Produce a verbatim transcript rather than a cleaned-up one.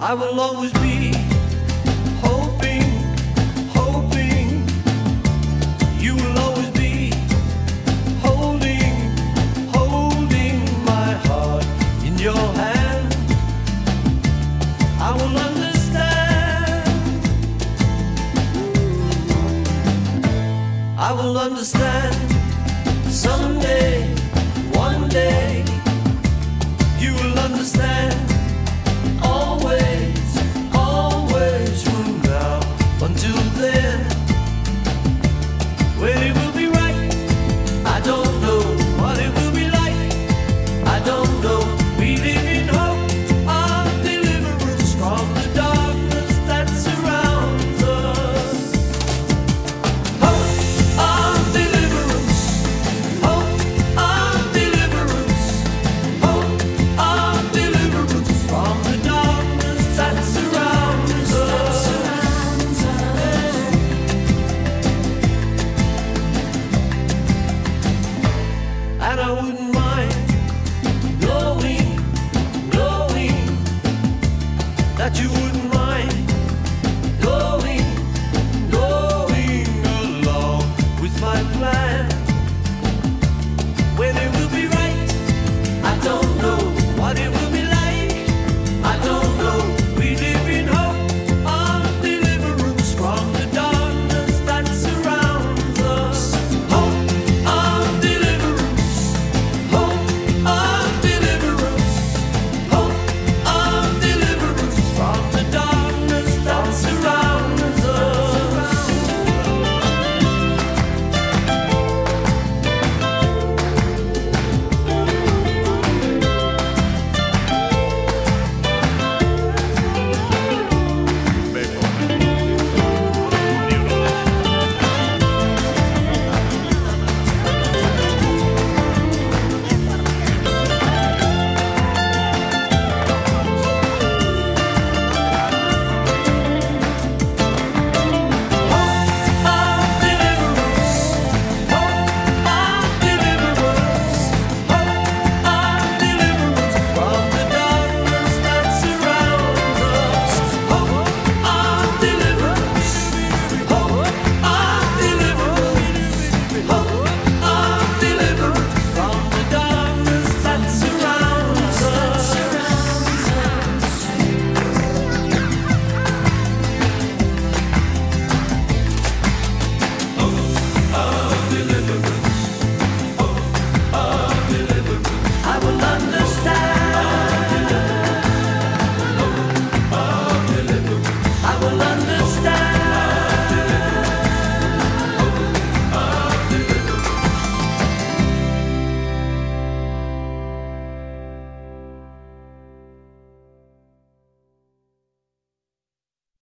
I will always be hoping, hoping. You will always be holding, holding my heart in your hand. I will understand. I will understand someday, one day. You will understand. Always, always from now until then. When it will be right, I don't know. What it will be like, I don't know. We live in hope of deliverance from the darkness that surrounds us. Hope of deliverance, hope of deliverance, hope of deliverance from the darkness that surrounds us. And I wouldn't